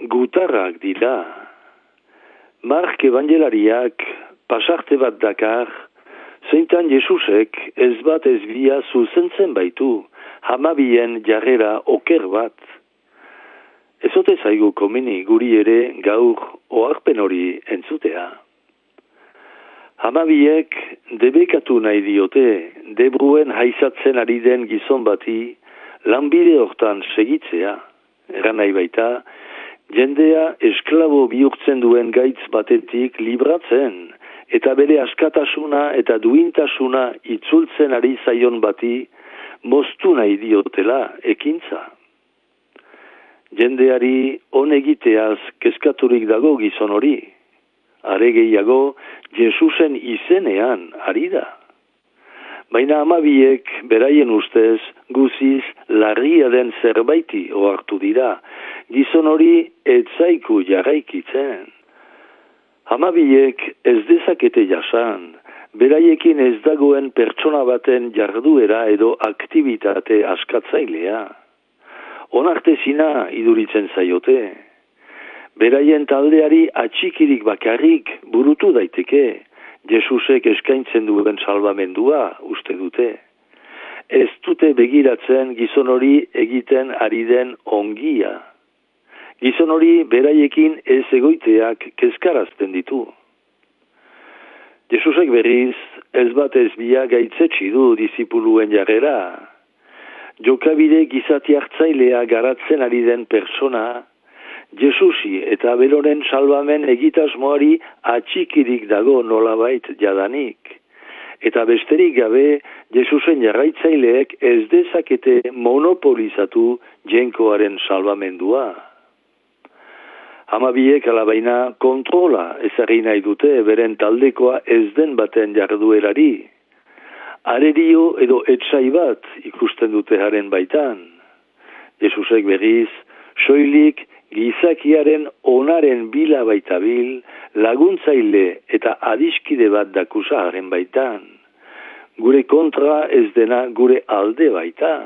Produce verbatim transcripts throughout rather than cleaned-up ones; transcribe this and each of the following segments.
gutarrak dira. Mark evangelariak pasarte bat dakar, zeintan Jesusek ez bat ez bia zuzentzen baitu, hamabien jarrera oker bat. Ezote zaigu komeni guri ere gaur oharpen hori entzutea. Hamabiek debekatu nahi diote, debruen haizatzen ari den gizon bati, lanbide hortan segitzea, eran nahi baita, jendea esklabo bihurtzen duen gaitz batetik libratzen, eta bere askatasuna eta duintasuna itzultzen ari zaion bati, moztu nahi diotela ekintza. Jendeari onegiteaz kezkaturik dago gizon hori. Are gehiago, Jesusen izenean ari da. Baina hamabiek beraien ustez guziz larria den zerbaiti ohartu dira. Gizon hori ez zaiku jarraikitzen. Hamabiek ez dezakete jasan, beraiekin ez dagoen pertsona baten jarduera edo aktibitate askatzailea. Onartezina iduritzen zaiote. Beraien taldeari atxikirik bakarrik burutu daiteke, Jesusek eskaintzen duen salbamendua uste dute. Ez dute begiratzen gizon hori egiten ari den ongia. Gizon hori beraiekin ez egoiteak kezkarazten ditu. Jesusek berriz ez bat ez bia gaitzetsi du disipuluen jarrera. Jokabide gizati hartzailea garatzen ari den persona, Jesusi eta beroren salbamen egitasmoari atxikirik dago nolabait jadanik. Eta besterik gabe, Jesusen jarraitzaileek ez dezakete monopolizatu jenkoaren salbamendua. Hamabiek alabaina kontrola ezagri nahi dute beren taldekoa ez den baten jarduerari. Arerio edo etsai bat ikusten dute haren baitan. Jesusek berriz, soilik gizakiaren onaren bila baitabil, laguntzaile eta adiskide bat dakusa haren baitan. Gure kontra ez dena gure alde baita.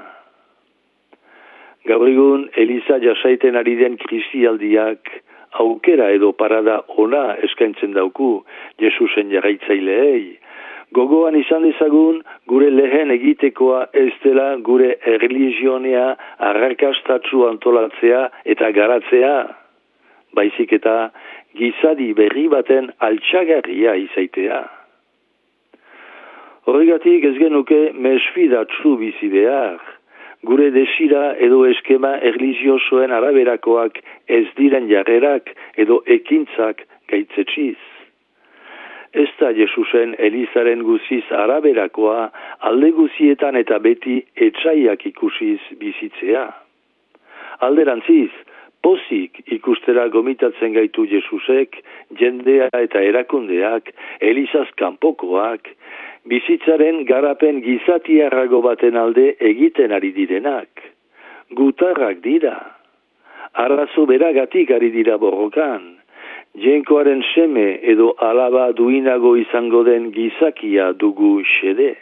Gaur egun Eliza jasaiten ari den krisialdiak aukera edo parada ona eskaintzen dauku Jesusen jarraitzaileei. Gogoan izan dezagun gure lehen egitekoa ez dela gure erlijionea arrakastatzu antolatzea eta garatzea, baizik eta gizadi berri baten altxagarria izaitea. Horregatik ez genuke mesfidatzu bizi behar, gure desira edo eskema erlijiosoen araberakoak ez diren jarrerak edo ekintzak gaitzetsiz. Ez da Jesusen Elizaren guziz araberakoa alde guzietan eta beti etsaiak ikusiz bizitzea. Alderantziz, pozik ikustera gomitatzen gaitu Jesusek, jendea eta erakundeak, Elizaz kanpokoak, bizitzaren garapen gizatiarrago baten alde egiten ari direnak. Gutarrak dira. Arrazo beragatik ari dira borrokan. Jenkoaren seme edo alaba duinago izango den gizakia dugu xede.